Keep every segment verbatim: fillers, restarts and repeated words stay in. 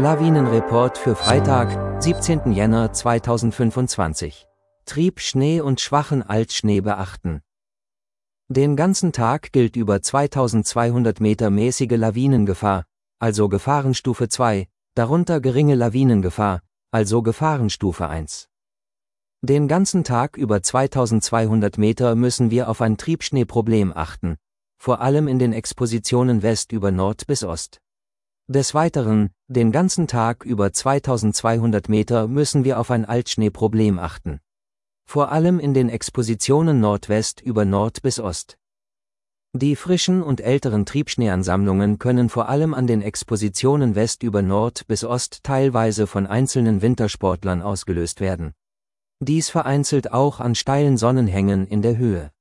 Lawinenreport für Freitag, siebzehnten Jänner zweitausendfünfundzwanzig. Trieb Schnee und schwachen Altschnee beachten. Den ganzen Tag gilt über zweitausendzweihundert Meter mäßige Lawinengefahr, also Gefahrenstufe zwei, darunter geringe Lawinengefahr, also Gefahrenstufe eins. Den ganzen Tag über zweitausendzweihundert Meter müssen wir auf ein Triebschneeproblem achten, vor allem in den Expositionen West über Nord bis Ost. Des Weiteren, den ganzen Tag über zweitausendzweihundert Meter müssen wir auf ein Altschneeproblem achten. Vor allem in den Expositionen Nordwest über Nord bis Ost. Die frischen und älteren Triebschneeansammlungen können vor allem an den Expositionen West über Nord bis Ost teilweise von einzelnen Wintersportlern ausgelöst werden. Dies vereinzelt auch an steilen Sonnenhängen in der Höhe.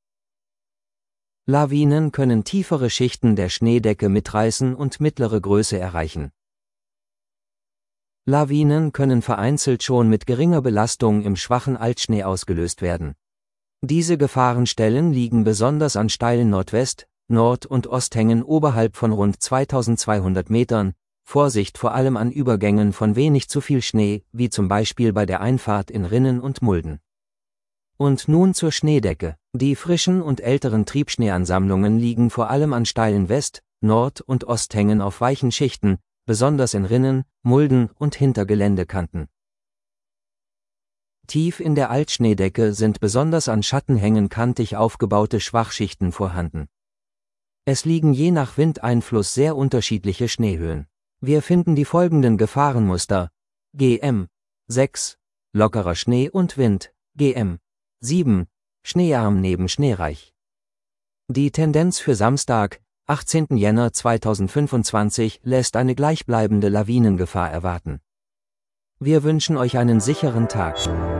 Lawinen können tiefere Schichten der Schneedecke mitreißen und mittlere Größe erreichen. Lawinen können vereinzelt schon mit geringer Belastung im schwachen Altschnee ausgelöst werden. Diese Gefahrenstellen liegen besonders an steilen Nordwest-, Nord- und Osthängen oberhalb von rund zweitausendzweihundert Metern, Vorsicht vor allem an Übergängen von wenig zu viel Schnee, wie zum Beispiel bei der Einfahrt in Rinnen und Mulden. Und nun zur Schneedecke. Die frischen und älteren Triebschneeansammlungen liegen vor allem an steilen West-, Nord- und Osthängen auf weichen Schichten, besonders in Rinnen, Mulden und Hintergeländekanten. Tief in der Altschneedecke sind besonders an Schattenhängen kantig aufgebaute Schwachschichten vorhanden. Es liegen je nach Windeinfluss sehr unterschiedliche Schneehöhen. Wir finden die folgenden Gefahrenmuster: G M sechs, lockerer Schnee und Wind, G M sieben, schneearm neben schneereich. Die Tendenz für Samstag, achtzehnten Jänner zweitausendfünfundzwanzig, lässt eine gleichbleibende Lawinengefahr erwarten. Wir wünschen euch einen sicheren Tag.